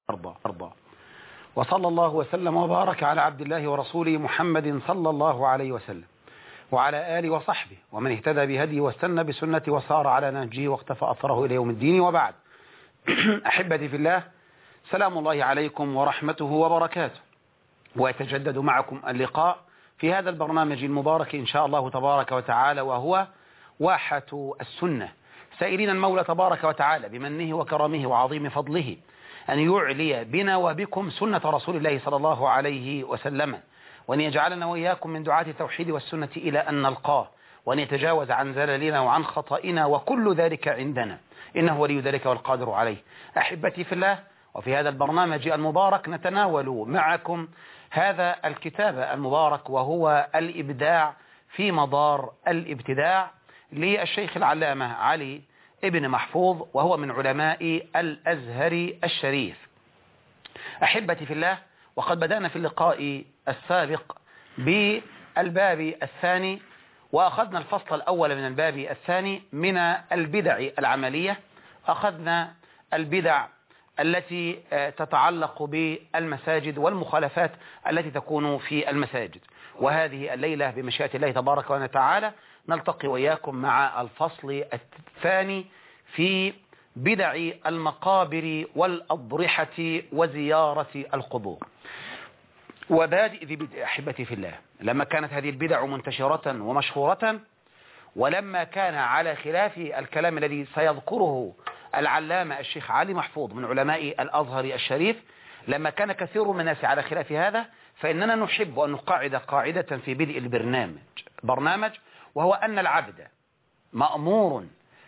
أرضى. وصلى الله وسلم وبارك على عبد الله ورسوله محمد صلى الله عليه وسلم وعلى آله وصحبه ومن اهتدى بهديه واستنى بسنته وسار على نهجه واقتفى أثره إلى يوم الدين. وبعد، أحبتي في الله، سلام الله عليكم ورحمته وبركاته، ويتجدد معكم اللقاء في هذا البرنامج المبارك إن شاء الله تبارك وتعالى، وهو واحة السنة، سائلين المولى تبارك وتعالى بمنه وكرمه وعظيم فضله أن يعلي بنا وبكم سنة رسول الله صلى الله عليه وسلم، وأن يجعلنا وإياكم من دعاة التوحيد والسنة إلى أن نلقاه، وأن يتجاوز عن زللنا وعن خطئنا وكل ذلك عندنا، إنه ولي ذلك والقادر عليه. أحبتي في الله، وفي هذا البرنامج المبارك نتناول معكم هذا الكتاب المبارك، وهو الإبداع في مدار الابتداع للشيخ العلامة علي ابن محفوظ، وهو من علماء الأزهر الشريف. أحبتي في الله، وقد بدأنا في اللقاء السابق بالباب الثاني، وأخذنا الفصل الأول من الباب الثاني من البدع العملية. أخذنا البدع التي تتعلق بالمساجد والمخالفات التي تكون في المساجد، وهذه الليلة بمشيئة الله تبارك وتعالى نلتقي وإياكم مع الفصل الثاني في بدع المقابر والأضرحة وزيارة القبور. وبادئ ذي بدء أحبتي في الله، لما كانت هذه البدع منتشرة ومشهورة، ولما كان على خلاف الكلام الذي سيذكره العلامة الشيخ علي محفوظ من علماء الأزهر الشريف، لما كان كثير من الناس على خلاف هذا، فإننا نحب أن نقاعد قاعدة في بدء البرنامج، وهو أن العبد مأمور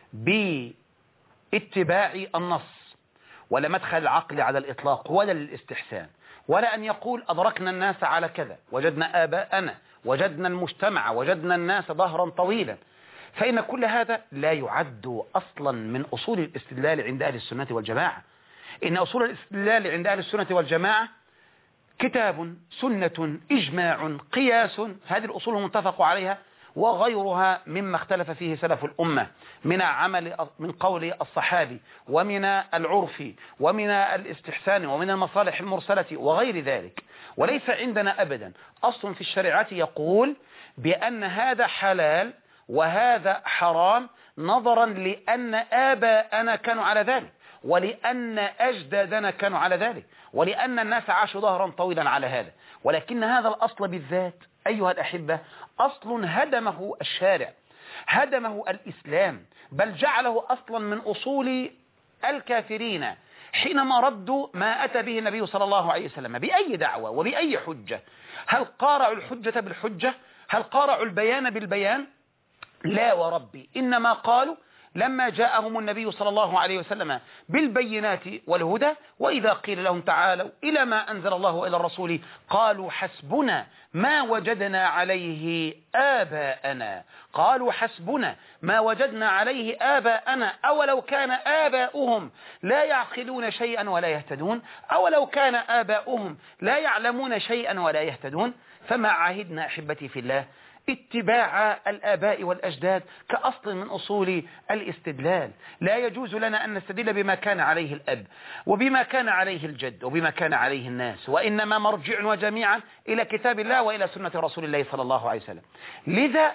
باتباع النص، ولا مدخل العقل على الإطلاق ولا للاستحسان، ولا أن يقول أدركنا الناس على كذا، وجدنا آباءنا، وجدنا المجتمع، وجدنا الناس ظهرا طويلا، فإن كل هذا لا يعد أصلا من أصول الاستدلال عند أهل السنة والجماعة. إن أصول الاستدلال عند أهل السنة والجماعة كتاب، سنة، إجماع، قياس، هذه الأصول المتفق عليها، وغيرها مما اختلف فيه سلف الأمة من قول الصحابي، ومن العرف، ومن الاستحسان، ومن المصالح المرسلة وغير ذلك. وليس عندنا أبدا أصل في الشريعة يقول بأن هذا حلال وهذا حرام نظرا لأن آباءنا كانوا على ذلك، ولأن أجدادنا كانوا على ذلك، ولأن الناس عاشوا ظهرا طويلا على هذا. ولكن هذا الأصل بالذات أيها الأحبة أصل هدمه الشارع، هدمه الإسلام، بل جعله أصلا من أصول الكافرين حينما ردوا ما أتى به النبي صلى الله عليه وسلم بأي دعوة وبأي حجة. هل قارعوا الحجة بالحجة؟ هل قارعوا البيان بالبيان؟ لا وربي، إنما قالوا لما جاءهم النبي صلى الله عليه وسلم بالبينات والهدى، وإذا قيل لهم تعالوا إلى ما أنزل الله وإلى الرسول قالوا حسبنا ما وجدنا عليه آباءنا. قالوا حسبنا ما وجدنا عليه آباءنا، أولو كان آباؤهم لا يعقلون شيئا ولا يهتدون، أولو كان آباؤهم لا يعلمون شيئا ولا يهتدون. فما عاهدنا أحبتي في الله اتباع الآباء والأجداد كأصل من أصول الاستدلال. لا يجوز لنا أن نستدل بما كان عليه الأب، وبما كان عليه الجد، وبما كان عليه الناس، وإنما مرجع وجميعا إلى كتاب الله وإلى سنة رسول الله صلى الله عليه وسلم. لذا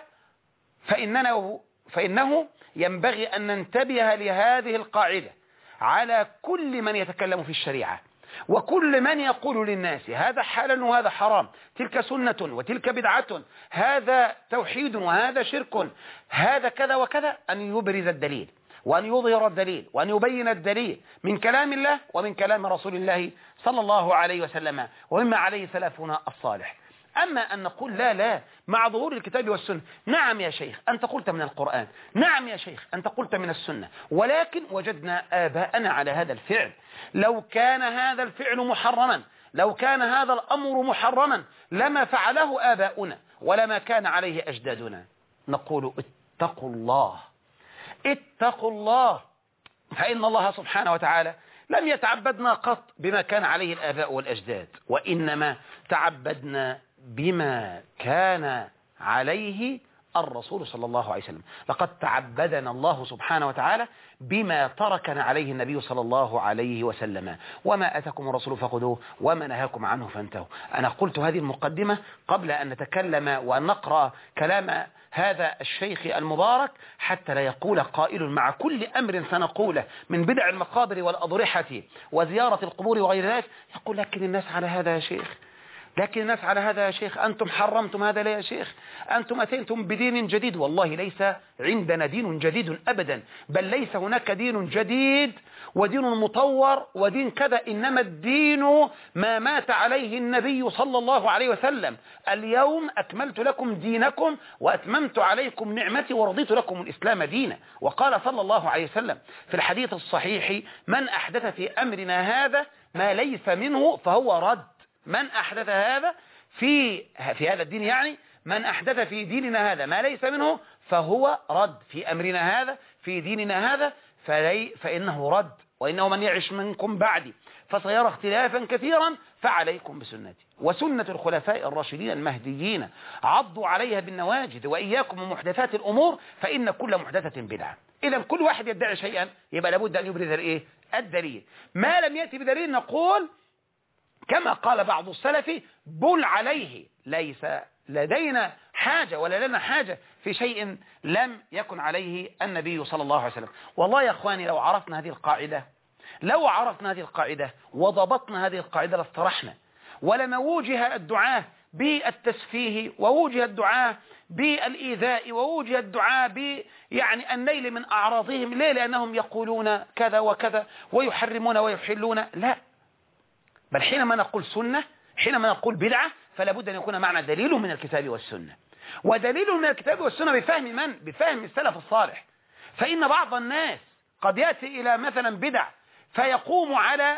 فإنه ينبغي أن ننتبه لهذه القاعدة على كل من يتكلم في الشريعة، وكل من يقول للناس هذا حلال وهذا حرام، تلك سنة وتلك بدعة، هذا توحيد وهذا شرك، هذا كذا وكذا، أن يبرز الدليل وأن يظهر الدليل وأن يبين الدليل من كلام الله ومن كلام رسول الله صلى الله عليه وسلم، ومما عليه سلفنا الصالح. أما أن نقول لا مع ظهور الكتاب والسنة، نعم يا شيخ أنت قلت من القرآن، نعم يا شيخ أنت قلت من السنة، ولكن وجدنا آباءنا على هذا الفعل. لو كان هذا الفعل محرما، لو كان هذا الأمر محرما لما فعله آباؤنا ولما كان عليه أجدادنا. نقول اتقوا الله، اتقوا الله، فإن الله سبحانه وتعالى لم يتعبدنا قط بما كان عليه الآباء والأجداد، وإنما تعبدنا بما كان عليه الرسول صلى الله عليه وسلم. لقد تعبدنا الله سبحانه وتعالى بما تركنا عليه النبي صلى الله عليه وسلم، وما أتاكم الرسول فخذوه وما نهاكم عنه فانتهوا. أنا قلت هذه المقدمة قبل أن نتكلم وأن نقرأ كلام هذا الشيخ المبارك، حتى لا يقول قائل مع كل أمر سنقوله من بدع المقابر والأضرحة وزيارة القبور وغير ذلك، يقول لكن الناس على هذا يا شيخ، لكن الناس على هذا يا شيخ، أنتم حرمتم هذا لا يا شيخ، أنتم أتيتم بدين جديد. والله ليس عندنا دين جديد أبدا، بل ليس هناك دين جديد ودين مطور ودين كذا، إنما الدين ما مات عليه النبي صلى الله عليه وسلم. اليوم أكملت لكم دينكم وأتممت عليكم نعمتي ورضيت لكم الإسلام دينا. وقال صلى الله عليه وسلم في الحديث الصحيح: من أحدث في أمرنا هذا ما ليس منه فهو رد. من أحدث هذا في هذا الدين، يعني من أحدث في ديننا هذا ما ليس منه فهو رد، في أمرنا هذا في ديننا هذا فإنه رد. وإنه من يعش منكم بعدي فسيرى اختلافا كثيرا فعليكم بسنتي وسنة الخلفاء الراشدين المهديين عضوا عليها بالنواجذ وإياكم ومحدثات الأمور فإن كل محدثة بدعة. إذا كل واحد يدعي شيئا يبقى لابد أن يبرز الدليل. ما لم يأتي بدليل نقول كما قال بعض السلف: بل عليه، ليس لدينا حاجة ولا لنا حاجة في شيء لم يكن عليه النبي صلى الله عليه وسلم. والله يا أخواني لو عرفنا هذه القاعدة وضبطنا هذه القاعدة لاسترحنا، ولما وجه الدعاة بالتسفيه ووجه الدعاة بالإيذاء ووجه الدعاة يعني النيل من أعراضهم. ليه؟ لأنهم يقولون كذا وكذا ويحرمون ويحلون. لا، بل حينما نقول سنة، حينما نقول بدعة، فلا بد أن يكون معنا دليل من الكتاب والسنة. ودليل من الكتاب والسنة بفهم من؟ بفهم السلف الصالح. فإن بعض الناس قد يأتي إلى مثلا بدع فيقوم على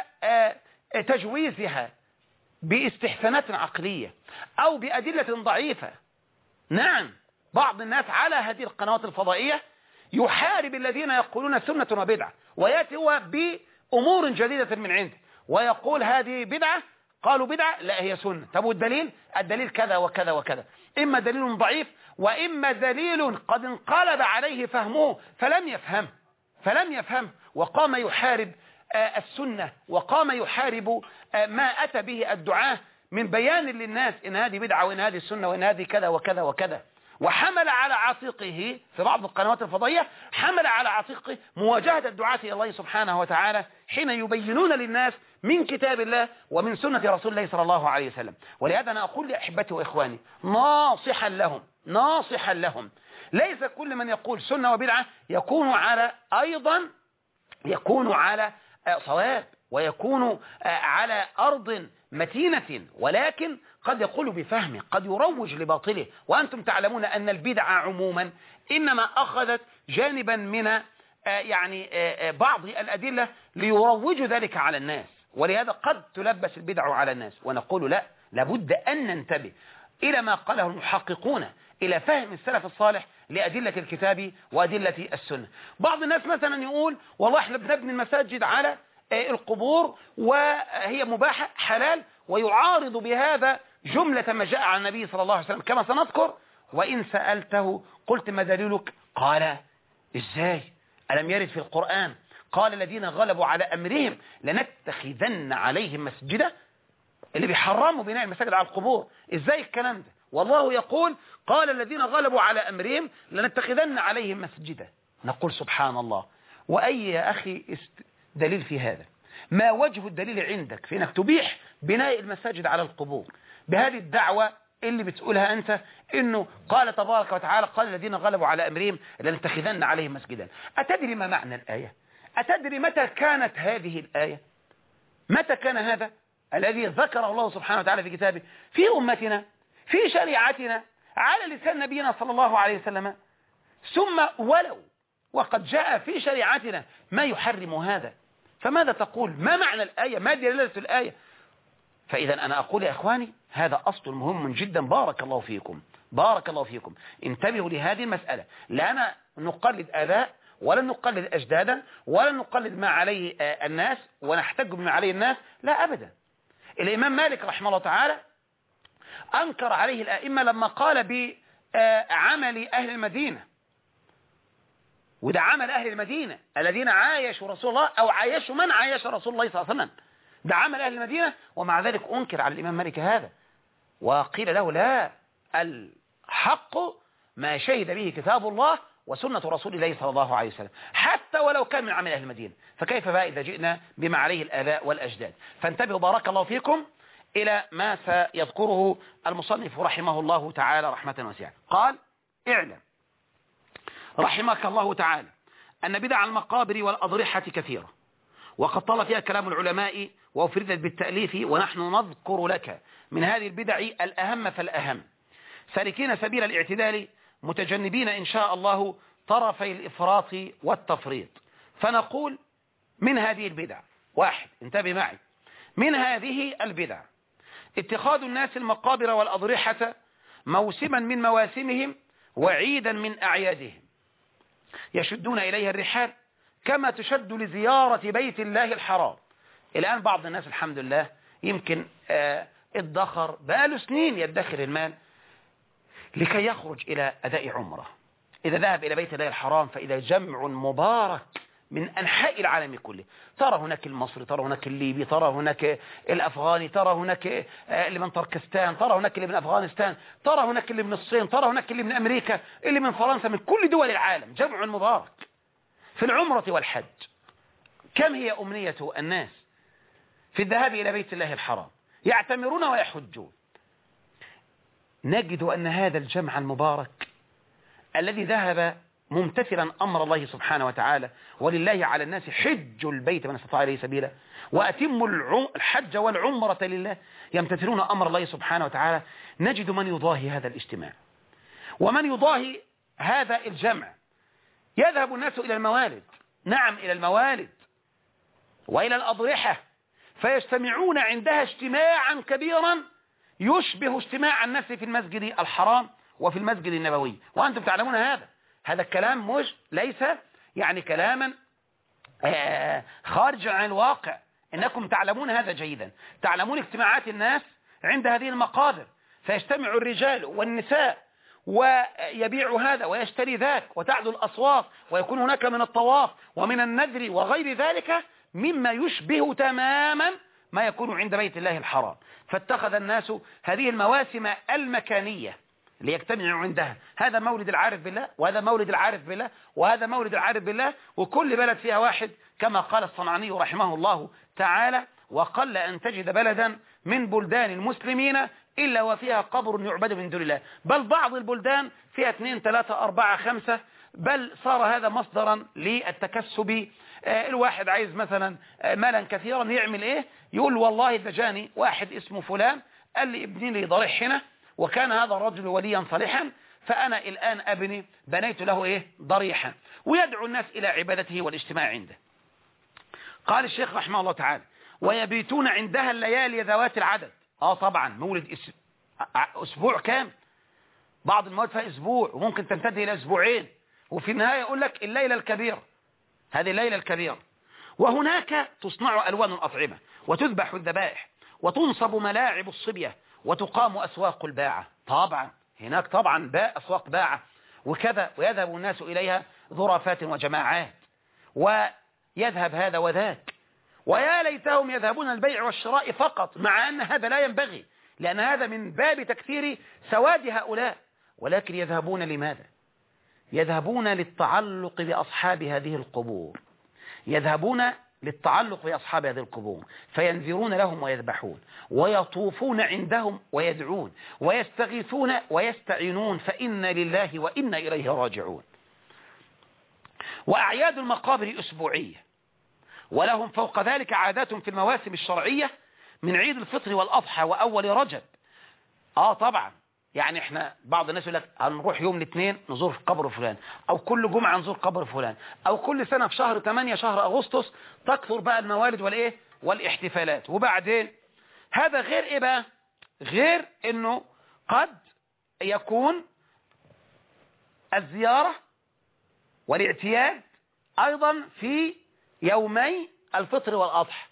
تجويزها باستحسانات عقلية أو بأدلة ضعيفة. نعم، بعض الناس على هذه القنوات الفضائية يحارب الذين يقولون سنة وبدعة، ويأتي هو بأمور جديدة من عنده ويقول هذه بدعة، قالوا بدعة، لا هي سنة. طب والدليل؟ الدليل كذا وكذا وكذا. إما دليل ضعيف وإما دليل قد انقلب عليه فهمه فلم يفهم وقام يحارب السنة، وقام يحارب ما أتى به الدعاة من بيان للناس إن هذه بدعة وإن هذه السنة وإن هذه كذا وكذا وكذا. وحمل على عاتقه في بعض القنوات الفضائية، حمل على عاتقه مواجهة الدعاة إلى الله سبحانه وتعالى حين يبينون للناس من كتاب الله ومن سنة رسول الله صلى الله عليه وسلم. ولهذا أنا أقول لأحبتي وإخواني ناصحا لهم ليس كل من يقول سنة وبدعة يكون على صواب ويكون على أرض متينة، ولكن قد يقول بفهمه، قد يروج لباطله. وأنتم تعلمون أن البدعة عموما إنما أخذت جانبا من يعني بعض الأدلة ليروجوا ذلك على الناس، ولهذا قد تلبس البدع على الناس. ونقول لا، لابد أن ننتبه إلى ما قاله المحققون، إلى فهم السلف الصالح لأدلة الكتاب وأدلة السنة. بعض الناس مثلا يقول والله احنا بنبني المساجد على القبور وهي مباحة حلال، ويعارض بهذا جملة ما جاء عن النبي صلى الله عليه وسلم كما سنذكر. وإن سألته قلت ما دليلك؟ قال إزاي؟ ألم يرد في القرآن قال الذين غلبوا على أمرهم لنتخذن عليهم مسجدا؟ اللي بيحرموا بناء المساجد على القبور، إزاي الكلام ده؟ والله يقول قال الذين غلبوا على أمرهم لنتخذن عليهم مسجدا. نقول سبحان الله. وأي يا أخي دليل في هذا؟ ما وجه الدليل عندك في أنك تبيح بناء المساجد على القبور بهذه الدعوة اللي بتقولها أنت إنه قال تبارك وتعالى قال الذين غلبوا على أمرهم لنتخذن عليهم مسجدا؟ أتدري ما معنى الآية؟ أتدري متى كانت هذه الآية؟ متى كان هذا الذي ذكره الله سبحانه وتعالى في كتابه في أمتنا في شريعتنا على لسان نبينا صلى الله عليه وسلم؟ ثم ولو وقد جاء في شريعتنا ما يحرم هذا، فماذا تقول؟ ما معنى الآية؟ ما دلالة الآية؟ فإذا أنا أقول يا إخواني هذا أصل مهم جدا. بارك الله فيكم. انتبهوا لهذه المسألة. لا نقلد آباء ولا نقلد أجدادا ولا نقلد ما عليه الناس ونحتج بما عليه الناس، لا أبدا. الإمام مالك رحمه الله تعالى أنكر عليه الأئمة لما قال عمل أهل المدينة، وده عمل أهل المدينة الذين عايشوا رسول الله أو عايشوا من عايش رسول الله صلى الله عليه وسلم. ده عمل أهل المدينة، ومع ذلك أنكر على الإمام مالك هذا، وقيل له لا، الحق ما شهد به كتاب الله وسنة رسول الله صلى الله عليه وسلم، حتى ولو كان من عمل أهل المدينة، فكيف بقى إذا جئنا بما عليه الآباء والأجداد؟ فانتبهوا بارك الله فيكم إلى ما سيذكره المصنف رحمه الله تعالى رحمة واسعة. قال: اعلم رحمك الله تعالى أن بدع المقابر والأضرحة كثيرة، وقد طال فيها كلام العلماء وأفردت بالتأليف، ونحن نذكر لك من هذه البدع الأهم فالأهم، سالكين سبيل الاعتدال متجنبين إن شاء الله طرفي الإفراط والتفريط. فنقول من هذه البدع: واحد، انتبه معي، من هذه البدع اتخاذ الناس المقابر والأضرحة موسما من مواسمهم وعيدا من أعيادهم، يشدون إليها الرحال كما تشد لزيارة بيت الله الحرام. الآن بعض الناس الحمد لله يمكن ادخر بقاله سنين يدخر المال لكي يخرج إلى أداء عمره. إذا ذهب إلى بيت الله الحرام فإذا جمع مبارك من أنحاء العالم كله، ترى هناك المصري، ترى هناك الليبي، ترى هناك الأفغاني، ترى هناك اللي من تركستان، ترى هناك اللي من أفغانستان، ترى هناك اللي من الصين، ترى هناك اللي من أمريكا، اللي من فرنسا، من كل دول العالم، جمع مبارك في العمرة والحج. كم هي أمنية الناس في الذهاب إلى بيت الله الحرام، يعتمرون ويحجون. نجد أن هذا الجمع المبارك الذي ذهب ممتثلا أمر الله سبحانه وتعالى: ولله على الناس حج البيت من استطاع إليه سبيلا وأتموا الحج والعمرة لله، يمتثلون أمر الله سبحانه وتعالى. نجد من يضاهي هذا الاجتماع ومن يضاهي هذا الجمع. يذهب الناس إلى الموالد، نعم إلى الموالد وإلى الأضرحة، فيجتمعون عندها اجتماعا كبيرا يشبه اجتماع الناس في المسجد الحرام وفي المسجد النبوي، وأنتم تعلمون هذا الكلام مش ليس يعني كلاما خارج عن الواقع، إنكم تعلمون هذا جيدا. تعلمون اجتماعات الناس عند هذه المقابر، فيجتمع الرجال والنساء ويبيع هذا ويشتري ذاك، وتعدو الأصوات، ويكون هناك من الطواف ومن النذر وغير ذلك مما يشبه تماما ما يكون عند بيت الله الحرام. فاتخذ الناس هذه المواسم المكانية ليجتمعوا عندها، هذا مولد العارف بالله، وهذا مولد العارف بالله، وهذا مولد العارف بالله، وكل بلد فيها واحد، كما قال الصنعاني رحمه الله تعالى: وقل أن تجد بلدا من بلدان المسلمين إلا وفيها قبر يعبد من دون الله، بل بعض البلدان فيها 2 3 4 5، بل صار هذا مصدرا للتكسب. الواحد عايز مثلا مالا كثيرا، يعمل ايه؟ يقول والله ده جاني واحد اسمه فلان قال لي ابني لي ضريح هنا، وكان هذا الرجل وليا صالحا، فأنا الآن بنيت له ايه؟ ضريحا، ويدعو الناس إلى عبادته والاجتماع عنده. قال الشيخ رحمه الله تعالى: ويبيتون عندها الليالي ذوات العدد. طبعا مولد أسبوع كام، بعض المواد فيها أسبوع وممكن تنتهي إلى أسبوعين، وفي النهاية يقول لك الليلة الكبيرة، هذه الليلة الكبيرة. وهناك تصنع ألوان الأطعمة وتذبح الذبائح وتنصب ملاعب الصبية وتقام أسواق الباعة. طبعا هناك طبعا أسواق باعة وكذا، ويذهب الناس إليها ظرافات وجماعات، ويذهب هذا وذاك. ويا ليتهم يذهبون البيع والشراء فقط، مع أن هذا لا ينبغي، لأن هذا من باب تكثير سواد هؤلاء. ولكن يذهبون لماذا؟ يذهبون للتعلق بأصحاب هذه القبور، يذهبون للتعلق بأصحاب هذه القبور، فينذرون لهم ويذبحون ويطوفون عندهم ويدعون ويستغيثون ويستعينون، فإنا لله وإنا إليه راجعون. وأعياد المقابر أسبوعية، ولهم فوق ذلك عادات في المواسم الشرعية من عيد الفطر والأضحى وأول رجب. طبعا يعني احنا بعض الناس يقول لك هنروح يوم الاثنين نزور قبر فلان، او كل جمعة نزور قبر فلان، او كل سنة في شهر 8 شهر اغسطس تكثر بقى الموالد والايه والاحتفالات. وبعدين هذا غير ايه بقى؟ غير انه قد يكون الزيارة والاعتياد ايضا في يومي الفطر والاضحى.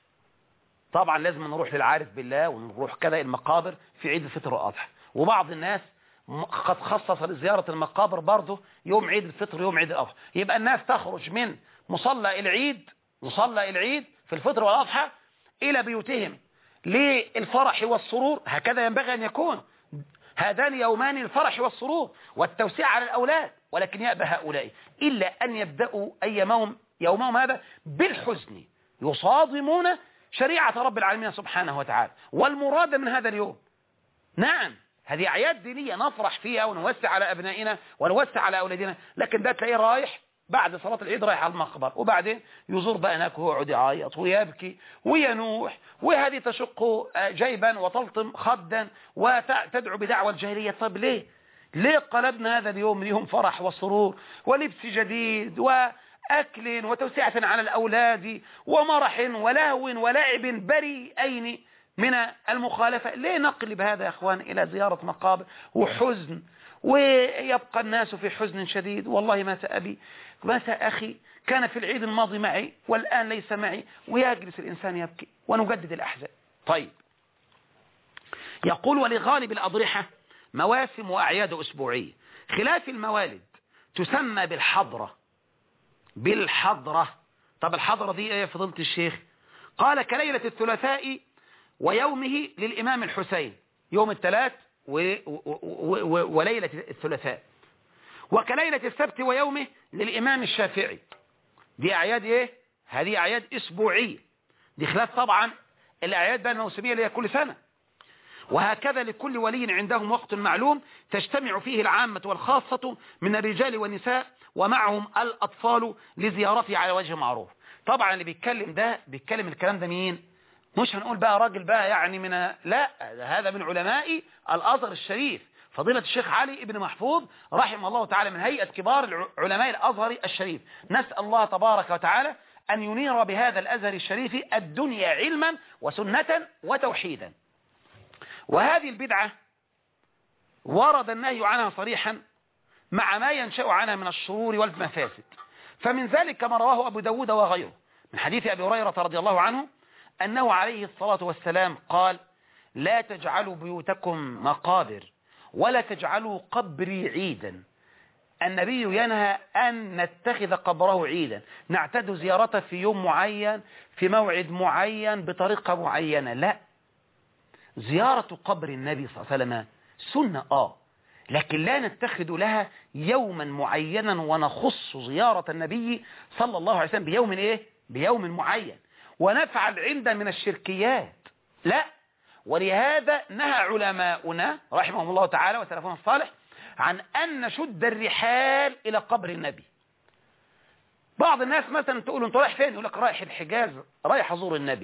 طبعا لازم نروح للعارف بالله ونروح كذا المقابر في عيد الفطر والاضحى. وبعض الناس قد خصص لزيارة المقابر برضه يوم عيد الفطر يوم عيد الأضحى. يبقى الناس تخرج من مصلى العيد في الفطر والأضحى إلى بيوتهم للفرح والسرور. هكذا ينبغي أن يكون، هذان يومان الفرح والسرور والتوسيع على الأولاد. ولكن يأبى هؤلاء إلا أن يبدأوا يومهم هذا بالحزن، يصادمون شريعة رب العالمين سبحانه وتعالى والمراد من هذا اليوم. نعم هذه أعياد دينية نفرح فيها ونوسع على أبنائنا ونوسع على أولادنا، لكن ده تلاقيه رايح بعد صلاة العيد رايح على المقبرة، وبعدين يزور بقى هناك ويقعد يعيط ويبكي وينوح، وهذه تشق جيبا وتلطم خدا وتدعو بدعوى الجاهلية. طب ليه قلبنا هذا اليوم ليوم فرح وسرور ولبس جديد وأكل وتوسعة على الأولاد ومرح ولهو ولعب بريئين من المخالفة؟ ليه نقلب هذا يا أخوان إلى زيارة مقابر وحزن، ويبقى الناس في حزن شديد؟ والله مات أبي، مات أخي، كان في العيد الماضي معي والآن ليس معي، ويجلس الإنسان يبكي ونجدد الأحزان. طيب، يقول ولغالب الأضرحة مواسم وأعياد أسبوعية، خلاف الموالد تسمى بالحضرة. طب الحضرة دي ايه يا فضيلة الشيخ؟ قال كليلة الثلاثاء ويومه للإمام الحسين، يوم الثلاث وليلة الثلاثاء، وكليلة السبت ويومه للإمام الشافعي. دي أعياد ايه؟ هذه أعياد أسبوعية، دي خلاف طبعا الأعياد بقى الموسمية اللي هي كل سنة. وهكذا لكل ولي عندهم وقت معلوم تجتمع فيه العامة والخاصة من الرجال والنساء ومعهم الأطفال لزيارته على وجه معروف. طبعا اللي بيتكلم الكلام ده مين؟ مش هنقول بقى راجل بقى يعني لا، هذا من علماء الأزهر الشريف، فضيلة الشيخ علي ابن محفوظ رحمه الله تعالى، من هيئة كبار علماء الأزهر الشريف. نسأل الله تبارك وتعالى أن ينير بهذا الأزهر الشريف الدنيا علما وسنة وتوحيدا. وهذه البدعة ورد النهي عنها صريحا مع ما ينشأ عنها من الشرور والمفاسد. فمن ذلك ما رواه أبو داود وغيره من حديث أبي هريرة رضي الله عنه أنه عليه الصلاة والسلام قال: لا تجعلوا بيوتكم مقابر ولا تجعلوا قبري عيدا. النبي ينهى أن نتخذ قبره عيدا، نعتد زيارته في يوم معين في موعد معين بطريقة معينة. لا، زيارة قبر النبي صلى الله عليه وسلم سنة لكن لا نتخذ لها يوما معينا ونخص زيارة النبي صلى الله عليه وسلم بيوم معين ونفعل عنده من الشركيات. لا، ولهذا نهى علماؤنا رحمهم الله تعالى وسلفنا الصالح عن أن نشد الرحال إلى قبر النبي. بعض الناس مثلا تقول انت رايح فين؟ يقول لك رايح الحجاز، رايح أزور النبي.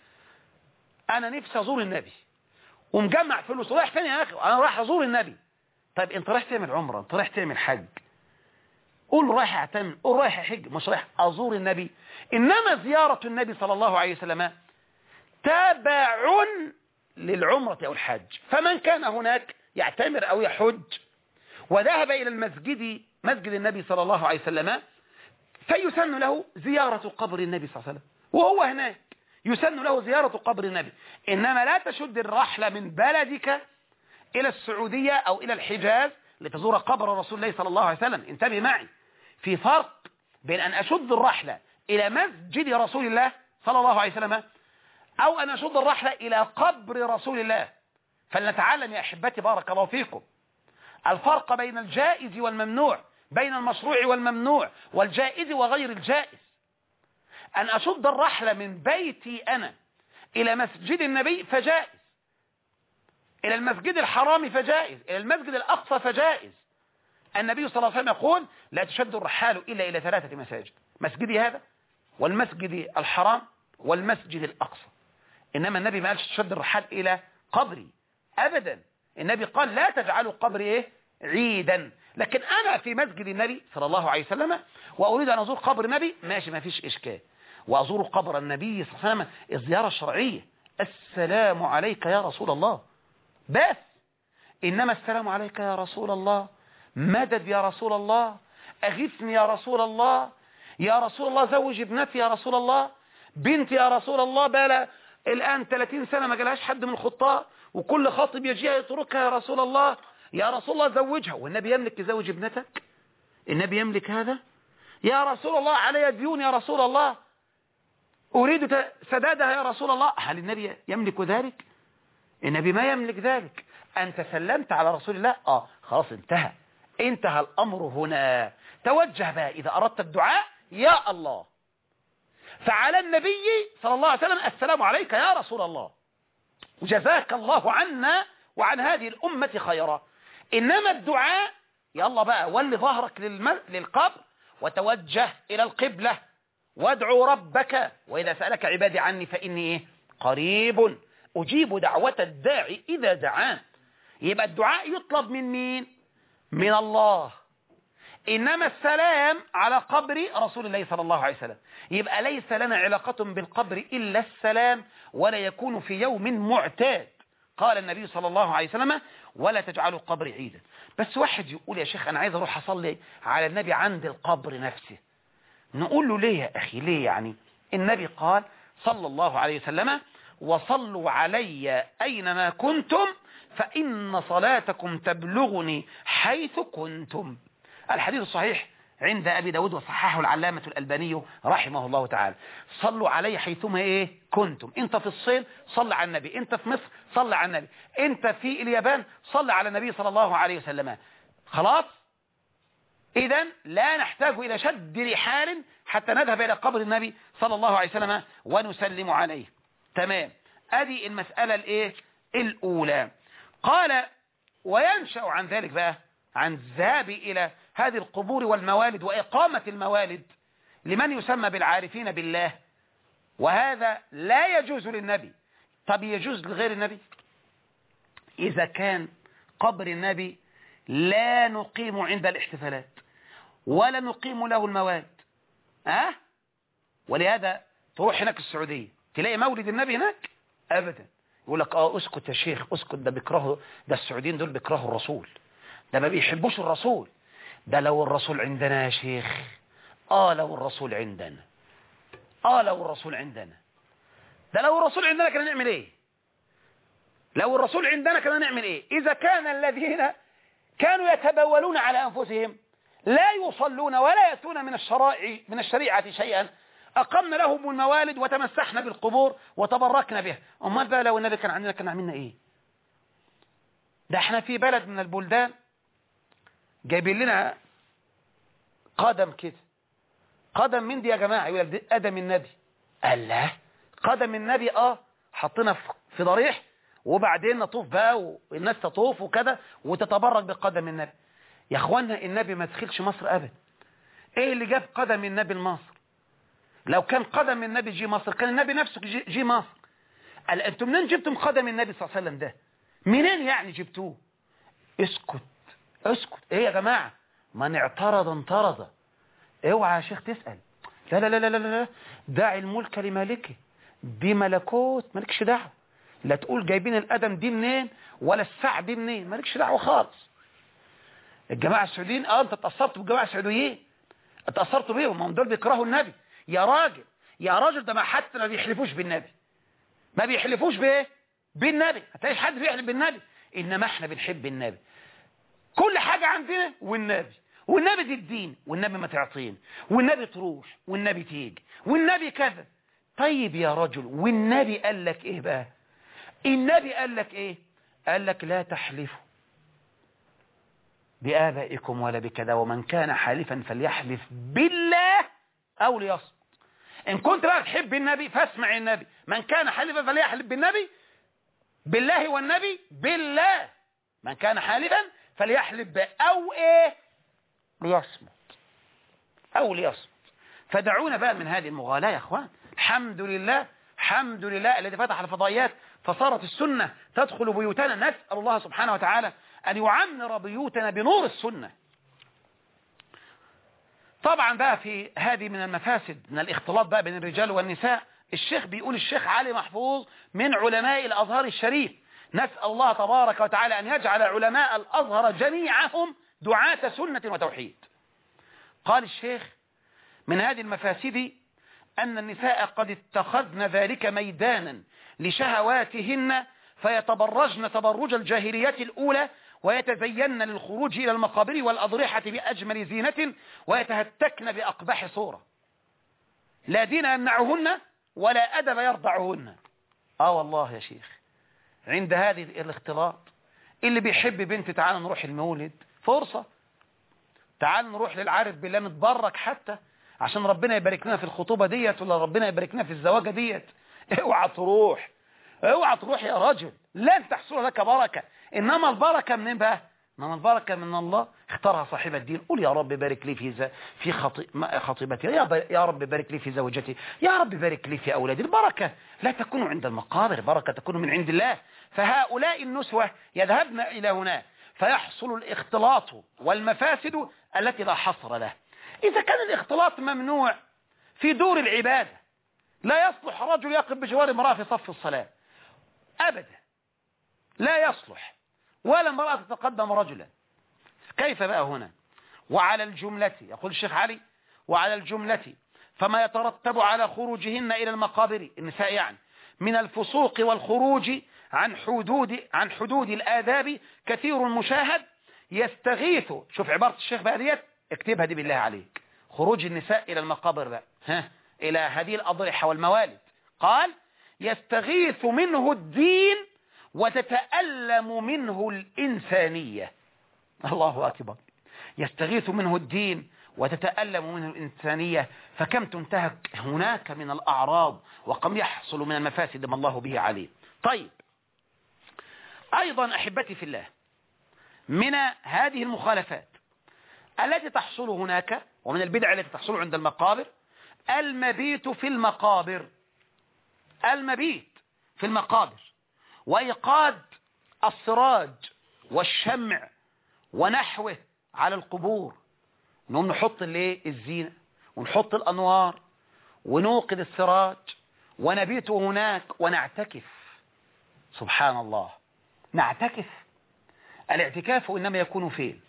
أنا نفسي أزور النبي ومجمع فلوس. رايح فين يا أخي؟ أنا رايح أزور النبي. طيب انت رايح تعمل عمرة، انت رايح تعمل حج، قول رايح اعتمر، قول رايح حج، مش رايح أزور النبي. إنما زيارة النبي صلى الله عليه وسلم تابع للعمرة أو الحج. فمن كان هناك يعتمر أو يحج وذهب إلى مسجد النبي صلى الله عليه وسلم فيسن له زيارة قبر النبي صلى الله عليه وسلم، وهو هناك يسن له زيارة قبر النبي. إنما لا تشد الرحلة من بلدك إلى السعودية أو إلى الحجاز لتزور قبر رسول الله صلى الله عليه وسلم. انتبه معي، في فرق بين أن أشد الرحلة إلى مسجد رسول الله صلى الله عليه وسلم أو أن أشد الرحلة إلى قبر رسول الله. فلنتعلم يا أحبتي بارك الله فيكم الفرق بين الجائز والممنوع، بين المشروع والممنوع والجائز وغير الجائز. أن أشد الرحلة من بيتي أنا إلى مسجد النبي فجائز، إلى المسجد الحرام فجائز، إلى المسجد الأقصى فجائز. النبي صلى الله عليه وسلم يقول: لا تشد الرحال إلا إلى 3 مساجد، مسجدي هذا والمسجد الحرام والمسجد الأقصى. إنما النبي ما قالش تشد الرحال إلى قبري أبدا. النبي قال: لا تجعلوا قبري عيدا. لكن أنا في مسجد النبي صلى الله عليه وسلم وأريد أن أزور قبر النبي، ماشي، ما فيش إشكال، وأزور قبر النبي صلى الله عليه وسلم الزيارة الشرعية، السلام عليك يا رسول الله بس. إنما السلام عليك يا رسول الله، مدد يا رسول الله، أغثني يا رسول الله، يا رسول الله زوج ابنتي يا رسول الله، بنتي يا رسول الله بقى الآن 30 سنة ما جالهاش حد من الخطاء وكل خاطب يجيها يتركها يا رسول الله، يا رسول الله زوجها، والنبي يملك يزوج ابنتك؟ النبي يملك هذا؟ يا رسول الله علي ديون يا رسول الله أريد سدادها يا رسول الله. هل النبي يملك ذلك؟ النبي ما يملك ذلك. أنت سلمت على رسول الله، خلاص انتهى الأمر هنا. توجه بقى إذا أردت الدعاء يا الله، فعلى النبي صلى الله عليه وسلم السلام عليك يا رسول الله، وجزاك الله عنا وعن هذه الأمة خيرا. إنما الدعاء يلا بقى ولي ظهرك للقبر وتوجه إلى القبلة وادعو ربك، وإذا سألك عبادي عني فإني قريب أجيب دعوة الداعي إذا دعان. يبقى الدعاء يطلب من مين؟ من الله. إنما السلام على قبر رسول الله صلى الله عليه وسلم. يبقى ليس لنا علاقة بالقبر إلا السلام، ولا يكون في يوم معتاد. قال النبي صلى الله عليه وسلم ولا تجعلوا القبر عيدا. بس واحد يقول يا شيخ أنا عايز أروح أصلي على النبي عند القبر نفسه. نقول له ليه يا أخي؟ ليه يعني؟ النبي قال صلى الله عليه وسلم وصلوا علي أينما كنتم فإن صلاتكم تبلغني حيث كنتم. الحديث الصحيح عند أبي داود وصححه العلامة الألباني رحمه الله تعالى. صلوا علي حيثما كنتم. انت في الصين صل على النبي، انت في مصر صل على النبي، انت في اليابان صل على النبي صلى الله عليه وسلم. خلاص؟ إذن لا نحتاج إلى شد رحال حتى نذهب إلى قبر النبي صلى الله عليه وسلم ونسلم عليه. تمام. أدي المسألة الأولى. قال وينشأ عن ذلك بقى عن الذهاب إلى هذه القبور والموالد وإقامة الموالد لمن يسمى بالعارفين بالله، وهذا لا يجوز للنبي. طب يجوز لغير النبي؟ إذا كان قبر النبي لا نقيم عند الاحتفالات ولا نقيم له الموالد، ولهذا تروح هناك السعودية تلاقي مولد النبي هناك أبدا. يقول لك اسكت يا شيخ اسكت، ده بيكرهوا، ده السعوديين دول بيكرهوا الرسول، ده ما بيحبوش الرسول. ده لو الرسول عندنا يا شيخ، لو الرسول عندنا، لو الرسول عندنا، ده لو الرسول عندنا كنا نعمل ايه؟ لو الرسول عندنا كنا نعمل ايه؟ إذا كان الذين كانوا يتبولون على أنفسهم لا يصلون ولا يأتون من الشريعة شيئا، أقمنا لهم الموالد وتمسحنا بالقبور وتبركنا بها. أمال بقى لو النبي كان عندنا كان عملنا ايه؟ ده احنا في بلد من البلدان جايبين لنا قدم كده، قدم من دي يا جماعة؟ يقول لك قدم النبي. الله، قدم النبي حطينا في ضريح وبعدين نطوف بقى والناس تطوف وكده وتتبرك بقدم النبي. يا اخوانا النبي ما دخلش مصر ابدا. ايه اللي جاب قدم النبي لمصر؟ لو كان قدم النبي جي مصر كان النبي نفسه جي مصر. قال انتم منين جبتم قدم النبي صلى الله عليه وسلم ده؟ منين يعني جبتوه؟ اسكت اسكت. ايه يا جماعة؟ من اعترض انطرد. اوعى يا شيخ تسأل. لا لا لا لا لا، داعي الملك لمالكه، دي ملكوت، مالكش دعوه. لا تقول جايبين القدم دي منين ولا الساعة دي منين، مالكش دعوه خالص. الجماعة السعوديين انت اتأثرت بالجماعة السعوديين، اتأثرت بيهم، هم دول بيكرهوا النبي. يا راجل يا راجل، ده ما حتى ما بيحلفوش بالنبي، ما بيحلفوش بايه؟ بالنبي. هتلاقيش حد بيحلف بالنبي، انما احنا بنحب النبي. كل حاجة عندنا والنبي، والنبي دي الدين، والنبي ما تعطين، والنبي تروح، والنبي تيجي، والنبي كذا. طيب يا رجل، والنبي قال لك ايه بقى؟ النبي قال لك ايه؟ قال لك لا تحلفوا بآبائكم ولا بكذا، ومن كان حالفا فليحلف بالله او ليصمت. ان كنت بقى تحب النبي فاسمع النبي، من كان حالفا فليحلف بالنبي، بالله والنبي، بالله. من كان حالفا فليحلف او ايه؟ ليصمت او ليصمت. فدعونا بقى من هذه المغالاة يا اخوان. الحمد لله، الحمد لله الذي فتح الفضائيات فصارت السنة تدخل بيوتنا. نسأل الله سبحانه وتعالى أن يعمر بيوتنا بنور السنة. طبعا بقى في هذه من المفاسد من الاختلاط بقى بين الرجال والنساء، الشيخ بيقول، الشيخ علي محفوظ من علماء الأزهر الشريف، نسأل الله تبارك وتعالى أن يجعل علماء الأزهر جميعهم دعاة سنة وتوحيد. قال الشيخ من هذه المفاسد أن النساء قد اتخذن ذلك ميدانا لشهواتهن، فيتبرجن تبرج الجاهلية الأولى ويتزين للخروج إلى المقابر والأضرحة بأجمل زينة ويتهتكن بأقبح صورة، لا دين يمنعهن ولا أدب يرضعهن. والله يا شيخ، عند هذه الاختلاط اللي بيحب بنت تعال نروح المولد فرصة، تعال نروح للعارف بالله نتبرك حتى عشان ربنا يبارك لنا في الخطوبة ديت ولا ربنا يبارك لنا في الزواجة ديت. اوعى تروح، اوعى تروح يا رجل، لن تحصل لك بركة. إنما البركة منين بقى؟ إنما البركة من الله. اختارها صاحب الدين، قول يا رب بارك لي في خطيبتي، يا رب بارك لي في زوجتي، يا رب بارك لي في أولادي. البركة لا تكون عند المقابر، بركة تكون من عند الله. فهؤلاء النسوة يذهبن إلى هناك فيحصل الاختلاط والمفاسد التي لا حصر له. إذا كان الاختلاط ممنوع في دور العبادة، لا يصلح رجل يقف بجوار امرأة في صف الصلاة أبدا، لا يصلح، ولا امرأة تتقدم رجلا. كيف بقى هنا؟ وعلى الجملة، يقول الشيخ علي، وعلى الجملة فما يترتب على خروجهن إلى المقابر، النساء يعني، من الفسوق والخروج عن حدود الآداب كثير مشاهد يستغيث. شوف عبارة الشيخ بقى ديت، اكتبها دي بالله عليك. خروج النساء إلى المقابر بقى، إلى هذه الأضرحة والموالد، قال يستغيث منه الدين وتتألم منه الإنسانية. الله أكبر، يستغيث منه الدين وتتألم منه الإنسانية، فكم تنتهك هناك من الأعراض وكم يحصل من المفاسد ما الله به عليه. طيب، أيضا أحبتي في الله، من هذه المخالفات التي تحصل هناك ومن البدع التي تحصل عند المقابر المبيت في المقابر، المبيت في المقابر وإيقاد السراج والشمع ونحوه على القبور. نقوم نحط الزينة ونحط الأنوار ونوقد السراج ونبيت هناك ونعتكف. سبحان الله، نعتكف. الاعتكاف إنما يكون فين؟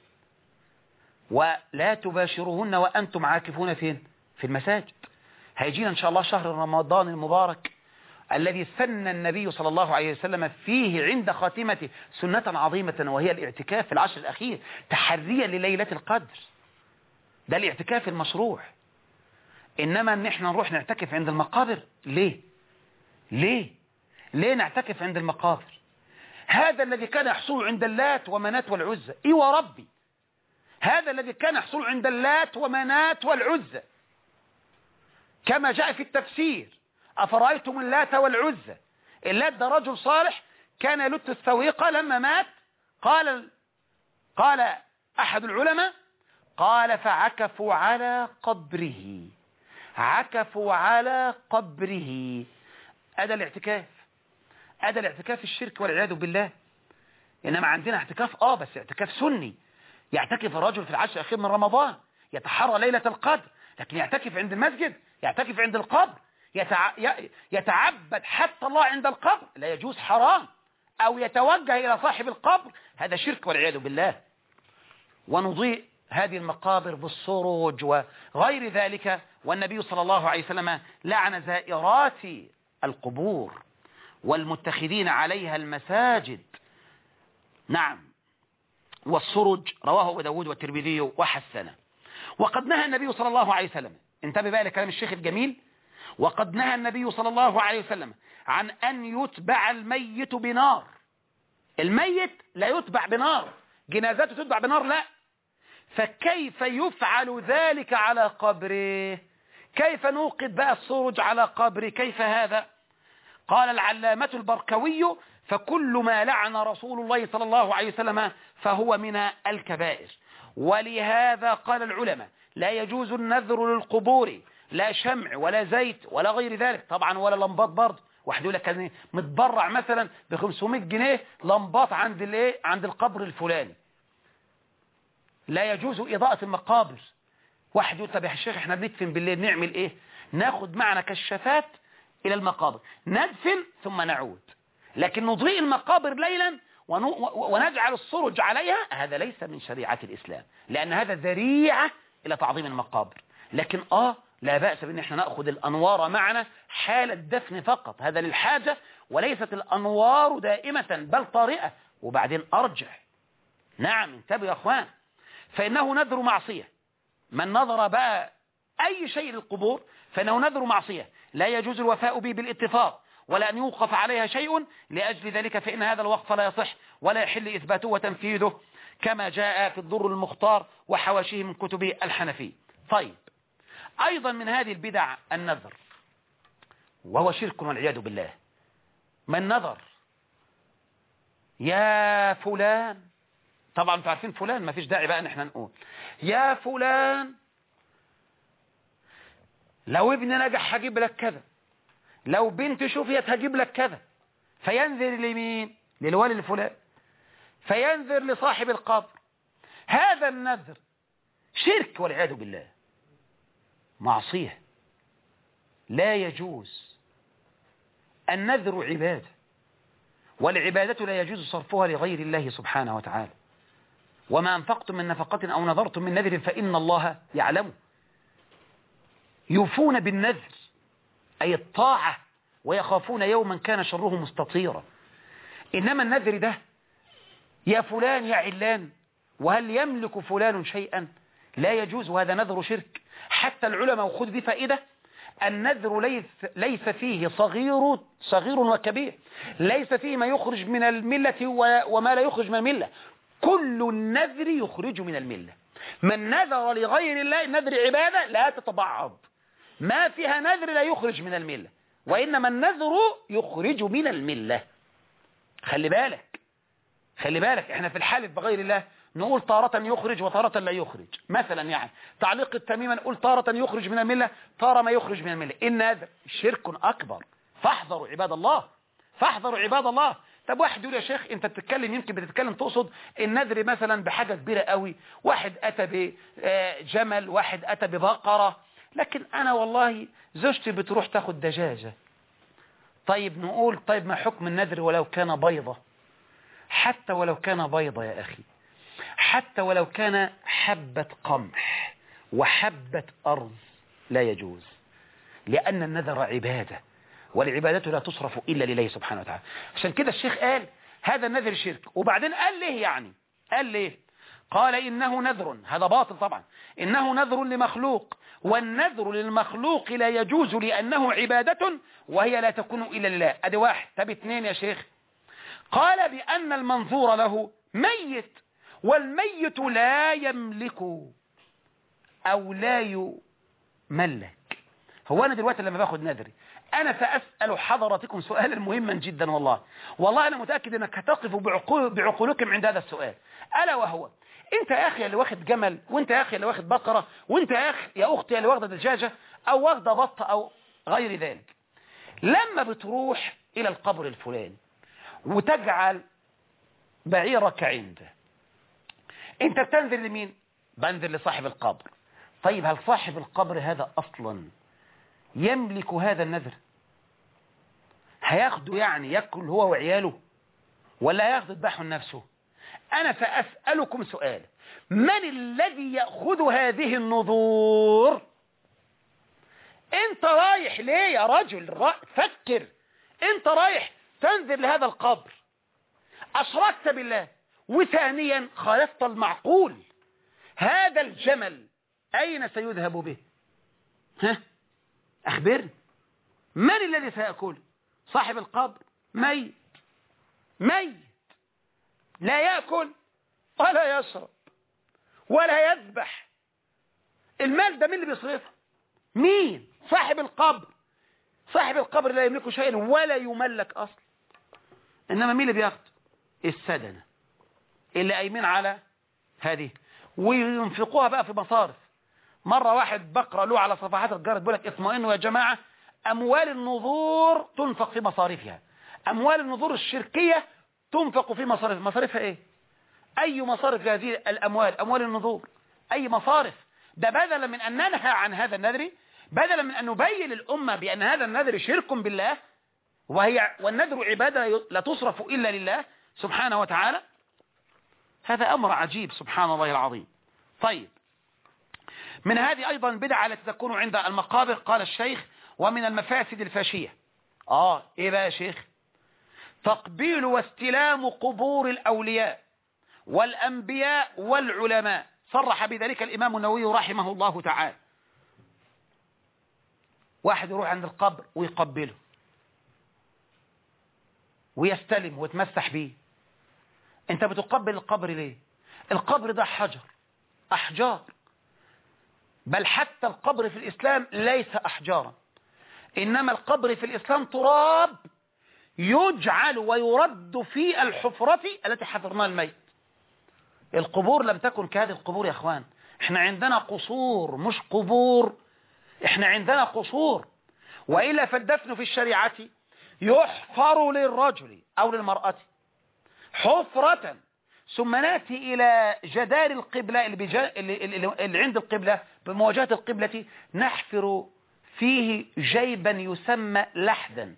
ولا تباشرهن وأنتم عاكفون فين؟ في المساجد. هيجينا إن شاء الله شهر رمضان المبارك الذي سن النبي صلى الله عليه وسلم فيه عند خاتمته سنة عظيمة، وهي الاعتكاف في العشر الأخير تحريا لليلة القدر. ده الاعتكاف المشروع. إنما إن احنا نروح نعتكف عند المقابر، ليه؟ ليه نعتكف عند المقابر؟ هذا الذي كان يحصل عند اللات ومنات والعزى، وربي هذا الذي كان يحصل عند اللات ومنات والعزى كما جاء في التفسير: أفرأيتم اللات والعزى. اللات ده رجل صالح كان يلت السويقة، لما مات قال أحد العلماء، قال فعكفوا على قبره، عكفوا على قبره. هذا الاعتكاف، هذا الاعتكاف الشرك والعياذ بالله. إنما عندنا اعتكاف بس اعتكاف سني، يعتكف الرجل في العشر الأخير من رمضان، يتحرى ليلة القدر، لكن يعتكف عند المسجد، يعتكف عند القبر، يتعبد حتى الله عند القبر، لا يجوز، حرام. أو يتوجه إلى صاحب القبر، هذا شرك والعياذ بالله. ونضيء هذه المقابر بالسروج وغير ذلك. والنبي صلى الله عليه وسلم لعن زائرات القبور والمتخذين عليها المساجد. نعم، والسرج رواه أبو داود والترمذي وحسنه. وقد نهى النبي صلى الله عليه وسلم، انتبه بقى لكلام الشيخ الجميل، وقد نهى النبي صلى الله عليه وسلم عن أن يتبع الميت بنار. الميت لا يتبع بنار، جنازته تتبع بنار، لا. فكيف يفعل ذلك على قبره؟ كيف نوقد بقى السرج على قبره؟ كيف هذا؟ قال العلامة البركوي: فكل ما لعن رسول الله صلى الله عليه وسلم فهو من الكبائر. ولهذا قال العلماء: لا يجوز النذر للقبور، لا شمع ولا زيت ولا غير ذلك، طبعا ولا لمبات برضه. واحد يقول لك كان متبرع مثلا ب 500 جنيه لمبات عند القبر الفلاني. لا يجوز إضاءة المقابر. واحد يقول: طب يا شيخ احنا بندفن بالليل، نعمل ايه؟ ناخد معنا كشافات إلى المقابر، ندفن ثم نعود. لكن نضيء المقابر ليلا ونجعل السرج عليها، هذا ليس من شريعة الإسلام، لأن هذا ذريعة إلى تعظيم المقابر. لكن لا بأس بأن احنا نأخذ الأنوار معنا حال الدفن فقط، هذا للحاجة، وليست الأنوار دائمة بل طارئة. وبعدين نعم انتبهوا يا أخوان، فإنه نذر معصية. من نظر بقى أي شيء للقبور فإنه نذر معصية لا يجوز الوفاء به بالاتفاق، ولا أن يوقف عليها شيء لأجل ذلك، فإن هذا الوقف لا يصح ولا يحل إثباته وتنفيذه كما جاء في الضر المختار وحواشيه من كتب الحنفي. طيب، أيضا من هذه البدع النذر، وهو شرك والعياذ بالله. من نذر يا فلان، طبعا انتوا عارفين فلان، ما فيش داعي بقى ان احنا نقول يا فلان لو ابني نجح هجيب لك كذا، لو بنت شفيت هجيب لك كذا، فينذر لمين؟ للولي الفلان، فينذر لصاحب القبر. هذا النذر شرك والعياذ بالله، معصية لا يجوز. النذر عبادة، والعبادة لا يجوز صرفها لغير الله سبحانه وتعالى. وما أنفقتم من نفقة أو نذرتم من نذر فإن الله يعلمه. يوفون بالنذر أي الطاعة، ويخافون يوما كان شره مستطيرا. إنما النذر ده يا فلان يا علان، وهل يملك فلان شيئا؟ لا يجوز، وهذا نذر شرك. حتى العلماء وخذ دي فائدة، النذر ليس فيه صغير وكبير، ليس فيه ما يخرج من الملة وما لا يخرج من الملة، كل النذر يخرج من الملة. من نذر لغير الله، النذر عبادة لا تتبعض، ما فيها نذر لا يخرج من الملة، وإنما النذر يخرج من الملة. خلي بالك احنا في الحالف بغير الله نقول تارة يخرج وتارة لا يخرج. مثلا يعني تعليق التميمة نقول تارة يخرج من الملة، تارة ما يخرج من الملة. إن هذا شرك أكبر، فاحذروا عباد الله، فاحذروا عباد الله. طب واحد يقول يا شيخ انت بتتكلم، يمكن بتتكلم تقصد النذر مثلا بحاجة كبيرة قوي، واحد أتى بجمل، واحد أتى ببقرة، لكن أنا والله زوجتي بتروح تاخد دجاجة. طيب نقول طيب ما حكم النذر ولو كان بيضة؟ حتى ولو كان بيضة يا أخي، حتى ولو كان حبة قمح وحبة أرز لا يجوز، لأن النذر عبادة، والعبادة لا تصرف إلا لله سبحانه وتعالى. عشان كده الشيخ قال هذا النذر شرك. وبعدين قال ليه يعني؟ قال ليه؟ قال إنه نذر، هذا باطل طبعا، إنه نذر لمخلوق، والنذر للمخلوق لا يجوز لأنه عبادة وهي لا تكون إلا لله. أدي واحد. طب اتنين يا شيخ، قال بأن المنظور له ميت، والميت لا يملك أو لا يملك. هو أنا دلوقتي لما باخد نذري أنا سأسأل حضراتكم سؤالا مهما جدا، والله أنا متأكد أنك هتقف بعقولكم عند هذا السؤال، ألا وهو أنت يا أخي اللي واخد جمل، وأنت يا أخي اللي واخد بقرة، وأنت يا أختي اللي واخدة دجاجة أو واخدة بطة أو غير ذلك، لما بتروح إلى القبر الفلاني وتجعل بعيرك عنده، أنت بتنذر لمين؟ بنذر لصاحب القبر. طيب هل صاحب القبر هذا أصلا يملك هذا النذر؟ هياخده يعني يأكل هو وعياله، ولا هياخده يذبحه لنفسه؟ أنا سأسألكم سؤال، من الذي يأخذ هذه النذور؟ أنت رايح ليه يا رجل؟ فكر، أنت رايح تنذر لهذا القبر، أشركت بالله، وثانيا خالفت المعقول. هذا الجمل أين سيذهب به؟ ها؟ أخبرني، من الذي سيأكل؟ صاحب القبر ميت، لا يأكل ولا يشرب ولا يذبح. المال ده مين اللي بيصرفه؟ مين؟ صاحب القبر. صاحب القبر لا يملك شيئا ولا يملك أصلا، إنما مين اللي بياخد؟ السدنة اللي قايمين على هذه، وينفقوها بقى في مصارف. مرة واحد بقرأ له على صفحات الجرد بيقول لك اطمئنوا يا جماعة، أموال النذور تنفق في مصارفها، أموال النذور الشركية تنفق في مصارف. مصارفها إيه؟ أي مصارف هذه الأموال؟ أموال النذور أي مصارف؟ ده بدلا من أن ننهى عن هذا النذر، بدلا من أن نبين للأمة بأن هذا النذر شرك بالله، والنذر عبادة لا تصرف إلا لله سبحانه وتعالى. هذا أمر عجيب سبحان الله العظيم. طيب، من هذه أيضا البدعة التي تكون عند المقابر. قال الشيخ ومن المفاسد الفاشية، إيه بقى يا شيخ؟ تقبيل واستلام قبور الأولياء والأنبياء والعلماء. صرح بذلك الإمام النووي رحمه الله تعالى. واحد يروح عند القبر ويقبله ويستلم ويتمسح بيه. انت بتقبل القبر ليه؟ القبر ده حجر، أحجار، بل حتى القبر في الإسلام ليس أحجارا، إنما القبر في الإسلام تراب يجعل ويرد في الحفرة التي حفرناها الميت. القبور لم تكن كهذه القبور يا أخوان. احنا عندنا قصور مش قبور، احنا عندنا قصور. وإلا فالدفن في الشريعة يحفر للرجل أو للمرأة حفرة، ثم نأتي إلى جدار القبلة اللي عند القبلة بمواجهة القبلة، نحفر فيه جيبا يسمى لحدا،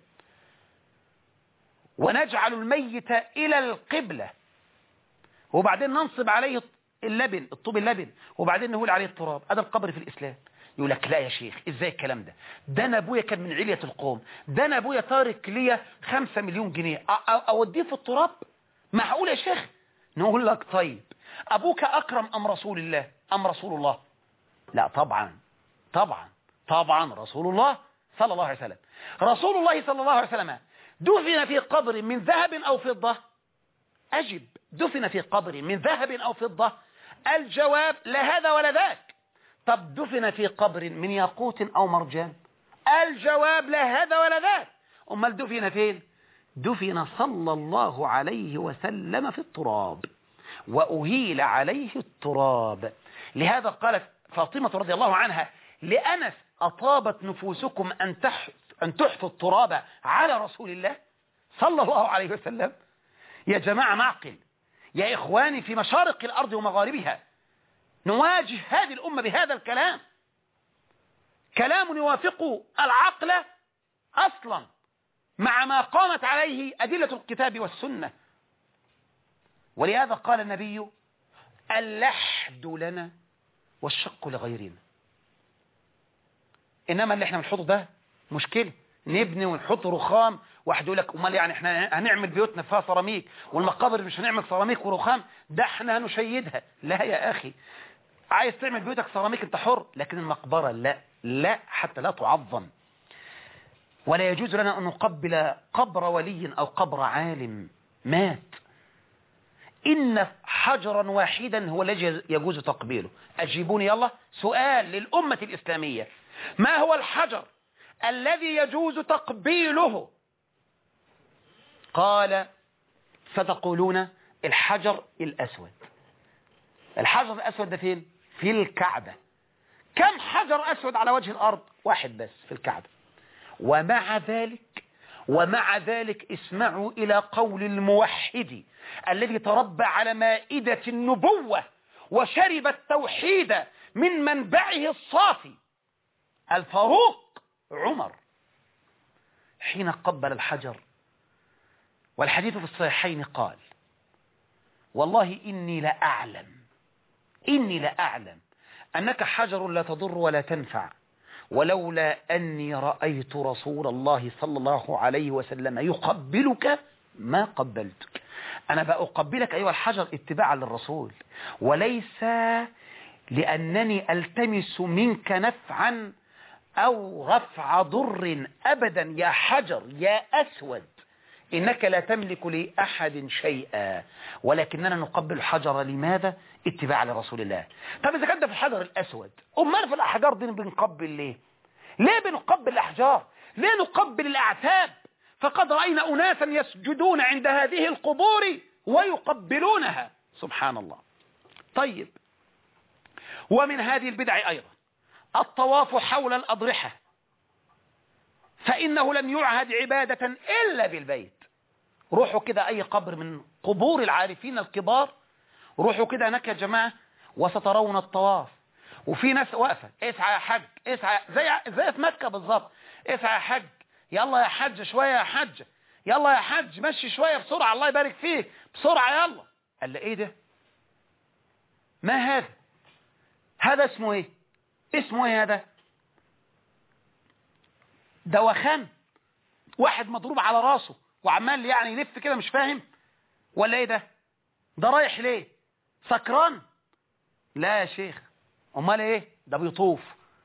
ونجعل الميت إلى القبلة، وبعدين ننصب عليه اللبن، الطوب اللبن، وبعدين نقول عليه التراب. هذا القبر في الإسلام. يقول لك لا يا شيخ، ازاي الكلام ده؟ ده انا ابويا كان من علية القوم، ده انا ابويا تارك ليا 5 مليون جنيه، اوديه في التراب؟ معقول يا شيخ؟ نقول لك طيب، ابوك اكرم ام رسول الله ام رسول الله؟ لا طبعا طبعا طبعا رسول الله صلى الله عليه وسلم. رسول الله صلى الله عليه وسلم دفن في قبر من ذهب او فضة؟ اجب، دفن في قبر من ذهب او فضة؟ الجواب لا هذا ولا ذاك. طب دفن في قبر من ياقوت أو مرجان؟ الجواب لا هذا ولا ذاك. أمال دفن فين؟ دفن صلى الله عليه وسلم في التراب، وأهيل عليه التراب. لهذا قالت فاطمة رضي الله عنها لأنس: أطابت نفوسكم أن تحفوا التراب على رسول الله صلى الله عليه وسلم. يا جماعة معقل يا إخواني في مشارق الأرض ومغاربها، نواجه هذه الأمة بهذا الكلام، كلام يوافق العقل أصلا مع ما قامت عليه أدلة الكتاب والسنة. ولهذا قال النبي: اللحد لنا والشق لغيرنا. إنما اللي احنا بنحطه ده مشكلة، نبني ونحط رخام. واحد يقول لك امال يعني احنا هنعمل بيوتنا فيها سيراميك والمقابر مش هنعمل سيراميك ورخام؟ ده احنا هنشيدها. لا يا اخي، عايز تعمل بيوتك سيراميك انت حر، لكن المقبرة لا، لا، حتى لا تعظم. ولا يجوز لنا ان نقبل قبر ولي او قبر عالم مات. ان حجرا واحدا هو الذي يجوز تقبيله. اجيبوني يلا، سؤال للامة الاسلامية: ما هو الحجر الذي يجوز تقبيله؟ قال: ستقولون الحجر الأسود. الحجر الأسود ده فين؟ في الكعبة. كم حجر أسود على وجه الأرض؟ واحد بس في الكعبة. ومع ذلك اسمعوا إلى قول الموحد الذي تربى على مائدة النبوة وشرب التوحيد من منبعه الصافي، الفاروق عمر، حين قبل الحجر والحديث في الصحيحين قال: والله إني لأعلم أنك حجر لا تضر ولا تنفع، ولولا أني رأيت رسول الله صلى الله عليه وسلم يقبلك ما قبلتك. أنا بأقبلك أيها الحجر اتباعا للرسول، وليس لأنني ألتمس منك نفعا أو رفع ضر أبدا. يا حجر يا أسود، إنك لا تملك لأحد شيئا، ولكننا نقبل الحجر. لماذا؟ اتباع لرسول الله. طب إذا كان ده في الحجر الأسود، أمال في الأحجار دي بنقبل ليه؟ ليه بنقبل الأحجار؟ ليه نقبل الأعتاب؟ فقد رأينا أناسا يسجدون عند هذه القبور ويقبلونها. سبحان الله. طيب، ومن هذه البدع أيضا الطواف حول الأضرحة، فإنه لم يعهد عبادة إلا بالبيت. روحوا كده أي قبر من قبور العارفين الكبار، روحوا كده هناك يا جماعة وسترون الطواف، وفي ناس واقفة: اسعى يا حج، اسعى، زي في مكة بالظبط، اسعى يا حج، يلا يا حج شوية يا حج، يلا يا حج مشي شوية بسرعة، الله يبارك فيك بسرعة يلا. قال لي ايه ده؟ ما هذا؟ هذا اسمه ايه؟ اسمه ايه هذا؟ دوخان، واحد مضروب على راسه وعمال يعني يلف كده مش فاهم ولا ايه ده؟ ده رايح ليه؟ سكران؟ لا يا شيخ. امال ايه؟ ده بيطوف.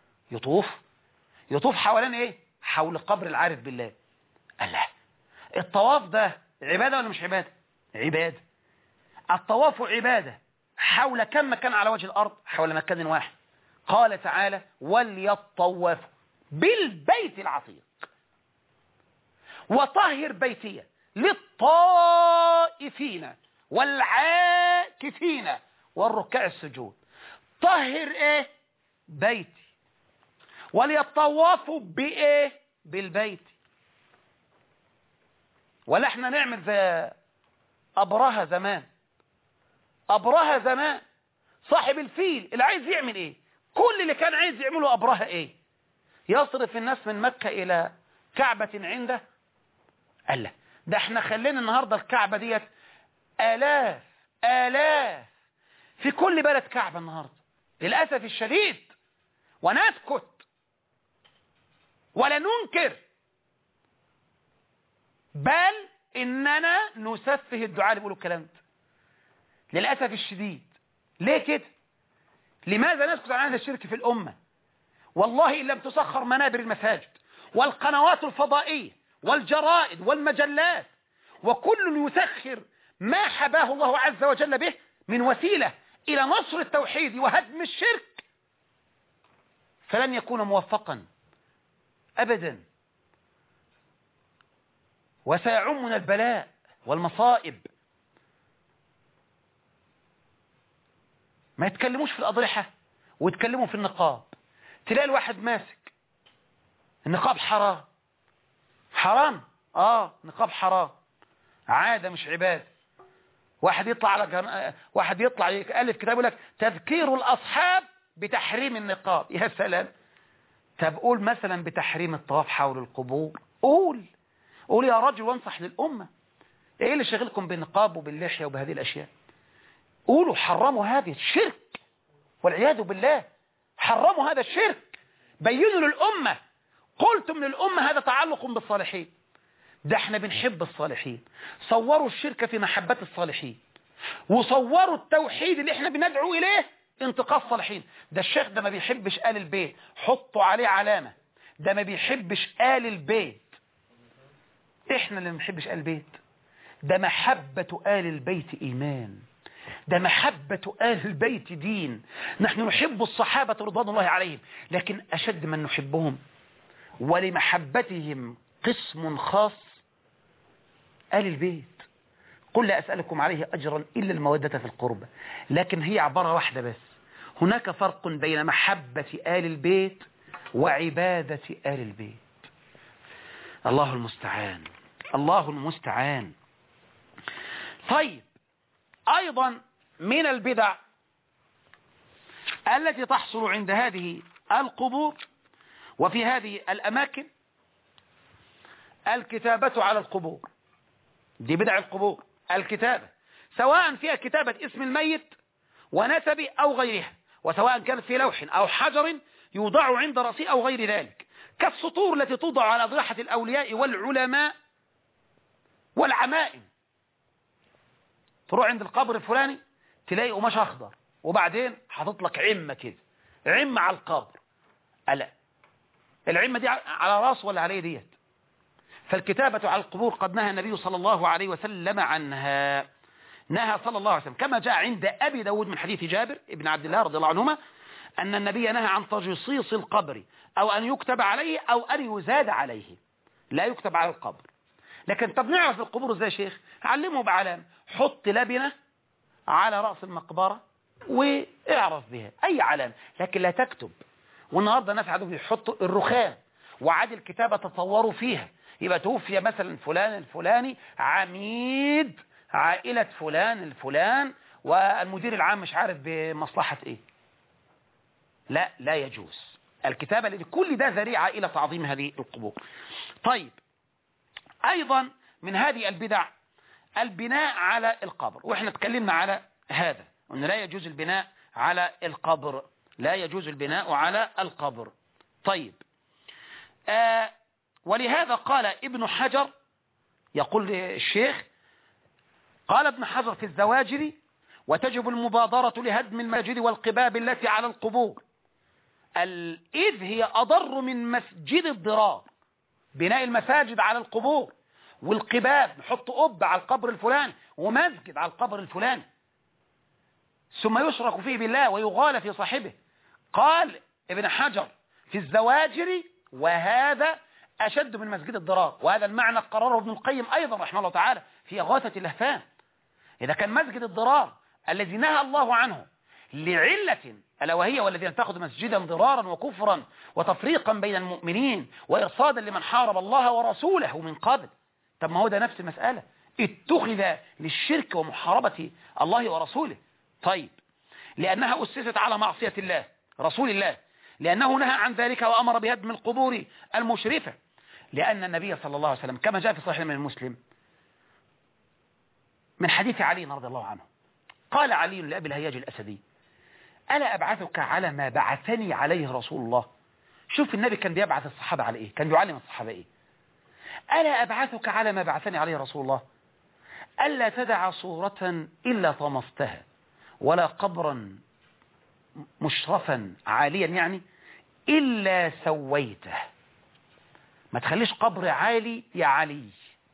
يطوف حوالين ايه؟ حول قبر العارف بالله. الله، الطواف ده عبادة ولا مش عبادة؟ عبادة. الطواف عبادة حول كم مكان على وجه الأرض؟ حول مكان واحد. قال تعالى وليطوفوا بالبيت العتيق وطهر بيتي للطائفين والعاكفين والركع السجود. طهر ايه؟ بيتي. وليطوفوا بايه؟ بالبيت. ولا احنا نعمل زي أبرهة زمان. أبرهة زمان صاحب الفيل اللي عايز يعمل ايه؟ كل اللي كان عايز يعمله أبرهة ايه؟ يصرف الناس من مكة إلى كعبة عنده. قال لا، ده احنا خلينا النهاردة الكعبة ديت آلاف في كل بلد كعبة النهاردة للأسف الشديد. ونسكت ولا ننكر، بل إننا نسفه الدعاء اللي بيقولوا الكلام ده للأسف الشديد. ليه كده؟ لماذا نسكت عن هذا الشرك في الأمة؟ والله إن لم تسخر منابر المساجد والقنوات الفضائية والجرائد والمجلات وكل يسخر ما حباه الله عز وجل به من وسيلة إلى نصر التوحيد وهدم الشرك، فلن يكون موفقا أبدا، وسيعمنا البلاء والمصائب. ما يتكلموش في الأضرحة ويتكلموا في النقاب. تلاقي الواحد ماسك النقاب حرام. حرام؟ نقاب حرام، عادة مش عبادة. واحد يطلع يألف كتاب يقول لك تذكير الأصحاب بتحريم النقاب. يا سلام. طب قول مثلا بتحريم الطواف حول القبور. قول يا رجل وانصح للأمة. ايه اللي شغلكم بالنقاب وباللحية وبهذه الأشياء؟ قولوا حرموا هذه الشرك والعياذ بالله. حرموا هذا الشرك، بينوا للأمة، قلتم للأمة هذا تعلق بالصالحين. ده احنا بنحب الصالحين. صوروا الشرك في محبة الصالحين، وصوروا التوحيد اللي احنا بندعو إليه انتقاص الصالحين. ده الشيخ ده ما بيحبش آل البيت، حطوا عليه علامة. ده ما بيحبش آل البيت. احنا اللي ما بنحبش آل البيت. ده محبة آل البيت إيمان، ده محبة آل البيت دين. نحن نحب الصحابة رضوان الله عليهم، لكن أشد من نحبهم ولمحبتهم قسم خاص آل البيت. قل لا أسألكم عليه أجرا إلا المودة في القربة. لكن هي عبارة واحدة بس. هناك فرق بين محبة آل البيت وعبادة آل البيت. الله المستعان، الله المستعان. طيب، أيضا من البدع التي تحصل عند هذه القبور وفي هذه الأماكن الكتابة على القبور. دي بدع القبور، الكتابة، سواء فيها كتابة اسم الميت ونسبه أو غيرها، وسواء كانت في لوح أو حجر يوضع عند رأسه أو غير ذلك، كالسطور التي توضع على أضرحة الأولياء والعلماء والعمائم. تروح عند القبر الفلاني تلاقي قماش أخضر وبعدين حاطط لك عمة كده، عمة على القبر. ألا العمة دي على راس ولا عليه ديت؟ فالكتابة على القبور قد نهى النبي صلى الله عليه وسلم عنها. نهى صلى الله عليه وسلم كما جاء عند أبي داود من حديث جابر ابن عبد الله رضي الله عنهما أن النبي نهى عن تجصيص القبر أو أن يكتب عليه أو أن يزاد عليه. لا يكتب على القبر. لكن طب نعرف القبور ازاي يا شيخ؟ علمه بعلام. حط لبنة على رأس المقبرة واعرف بها أي علامة، لكن لا تكتب. والنهاردة ناس عادوا يحطوا الرخام وعاد الكتابة تطوروا فيها، يبقى توفي مثلا فلان الفلاني عميد عائلة فلان الفلان والمدير العام مش عارف بمصلحة ايه. لا يجوز الكتابة، لأن كل ده ذريعة إلى تعظيم هذه القبور. طيب، أيضا من هذه البدع البناء على القبر، وإحنا تكلمنا على هذا أن لا يجوز البناء على القبر، لا يجوز البناء على القبر. طيب، ولهذا قال ابن حجر، يقول الشيخ قال ابن حجر في الزواجر: وتجب المبادرة لهدم المساجد والقباب التي على القبور، إذ هي أضر من مسجد الضرار. بناء المساجد على القبور والقباب، نحط قبة على القبر الفلاني ومسجد على القبر الفلاني، ثم يشرك فيه بالله ويغال في صاحبه. قال ابن حجر في الزواجر: وهذا أشد من مسجد الضرار. وهذا المعنى قرره ابن القيم أيضا رحمه الله تعالى في إغاثة اللهفان. إذا كان مسجد الضرار الذي نهى الله عنه لعلة، ألا وهي والذين اتخذوا مسجدا ضرارا وكفرا وتفريقا بين المؤمنين وإرصادا لمن حارب الله ورسوله من قبل، طب ما هو ده نفس المسألة، اتخذ للشرك ومحاربة الله ورسوله. طيب، لأنها أسست على معصية الله رسول الله، لأنه نهى عن ذلك وأمر بهدم القبور المشرفة، لأن النبي صلى الله عليه وسلم كما جاء في صحيح من المسلم من حديث علي رضي الله عنه، قال علي لأبي الهياج الأسدي: ألا أبعثك على ما بعثني عليه رسول الله؟ شوف النبي كان بيبعث الصحابة على إيه، كان بيعلم الصحابة إيه. ألا أبعثك على ما بعثني عليه رسول الله؟ ألا تدع صورة إلا طمستها، ولا قبرا مشرفا عاليا يعني إلا سويته. ما تخليش قبر عالي يا علي.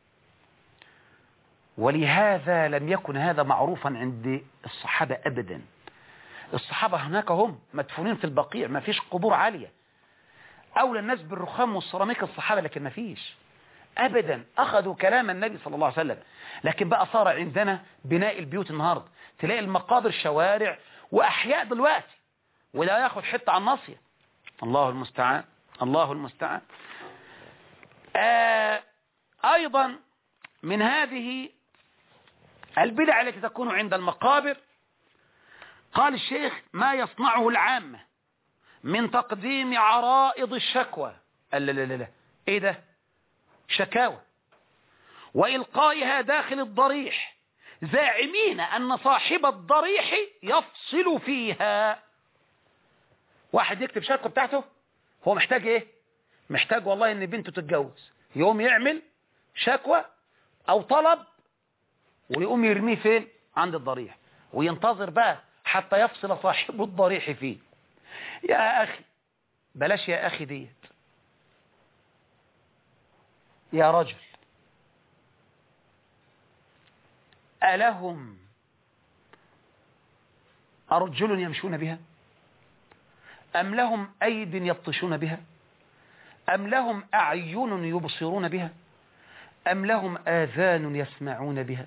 ولهذا لم يكن هذا معروفا عند الصحابة أبدا. الصحابة هناك هم مدفونين في البقيع، ما فيش قبور عالية. أولى الناس بالرخام والسيراميك الصحابة، لكن ما فيش أبدا. أخذوا كلام النبي صلى الله عليه وسلم. لكن بقى صار عندنا بناء البيوت النهاردة، تلاقي المقابر شوارع وأحياء دلوقتي، ولا ياخد حتة عن ناصية. الله المستعان، الله المستعان. أيضا من هذه البدع التي تكون عند المقابر، قال الشيخ: ما يصنعه العامة من تقديم عرائض الشكوى. لا لا لا لا، ايه ده؟ شكاوى، وإلقائها داخل الضريح، زاعمين أن صاحب الضريح يفصل فيها. واحد يكتب شكوى بتاعته، هو محتاج ايه؟ محتاج والله ان بنته تتجوز، يقوم يعمل شكوى او طلب ويقوم يرميه فين؟ عند الضريح، وينتظر بقى حتى يفصل صاحب الضريح فيه. يا أخي بلاش يا أخي ديت، يا رجل، ألهم أرجل يمشون بها؟ أم لهم أيد يبطشون بها؟ أم لهم أعين يبصرون بها؟ أم لهم آذان يسمعون بها؟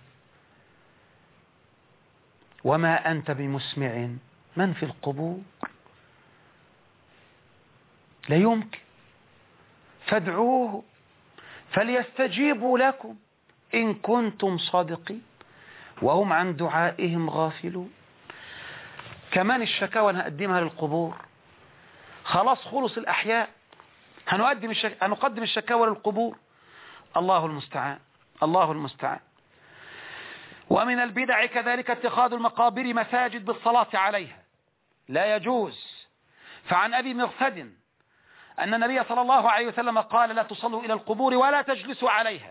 وما أنت بمسمع من في القبور. لا يمكن. فادعوه فليستجيبوا لكم إن كنتم صادقين وهم عن دعائهم غافلون. كمان الشكاوى هنقدمها للقبور، خلاص خلص الأحياء، هنقدم الشكاوى للقبور. الله المستعان، الله المستعان. ومن البدع كذلك اتخاذ المقابر مساجد بالصلاة عليها، لا يجوز. فعن أبي مغفد أن النبي صلى الله عليه وسلم قال: لا تصلوا إلى القبور ولا تجلسوا عليها.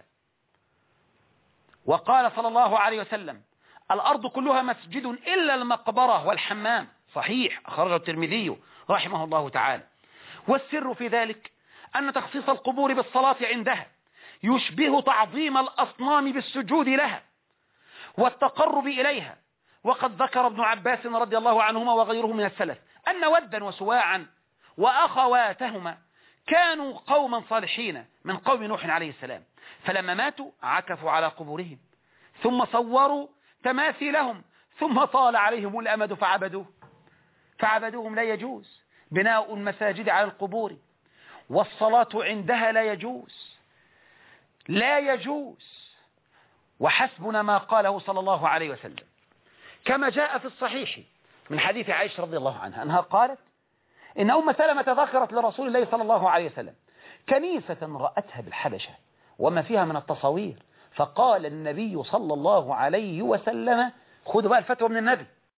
وقال صلى الله عليه وسلم: الأرض كلها مسجد إلا المقبرة والحمام. صحيح، أخرجه الترمذي رحمه الله تعالى. والسر في ذلك أن تخصيص القبور بالصلاة عندها يشبه تعظيم الأصنام بالسجود لها والتقرب إليها. وقد ذكر ابن عباس رضي الله عنهما وغيره من السلف أن ودا وسواعا وأخواتهما كانوا قوما صالحين من قوم نوح عليه السلام، فلما ماتوا عكفوا على قبورهم ثم صوروا تماثيلهم ثم طال عليهم الأمد فعبدوهم. لا يجوز بناء المساجد على القبور، والصلاة عندها لا يجوز، لا يجوز. وحسبنا ما قاله صلى الله عليه وسلم كما جاء في الصحيح من حديث عائشة رضي الله عنها أنها قالت: إن أم سلمة ذكرت لرسول الله صلى الله عليه وسلم كنيسة رأتها بالحبشة وما فيها من التصاوير، فقال النبي صلى الله عليه وسلم، خذوا بقى الفتوى من النبي،